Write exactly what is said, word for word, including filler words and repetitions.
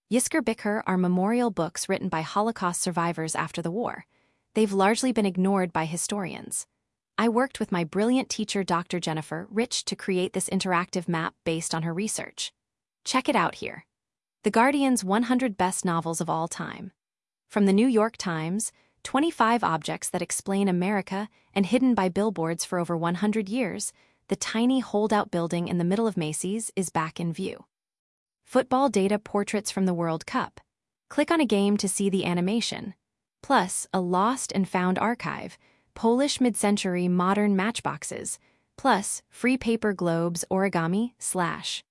Yizkor Bikr are memorial books written by Holocaust survivors after the war. They've largely been ignored by historians. I worked with my brilliant teacher, Doctor Jennifer Rich, to create this interactive map based on her research. Check it out here. The Guardian's one hundred Best Novels of All Time. From the New York Times, twenty-five objects that explain America and hidden by billboards for over one hundred years, the tiny holdout building in the middle of Macy's is back in view. Football Data Portraits from the World Cup. Click on a game to see the animation. Plus, a lost and found archive, Polish mid-century modern matchboxes, plus free paper globes, origami, slash.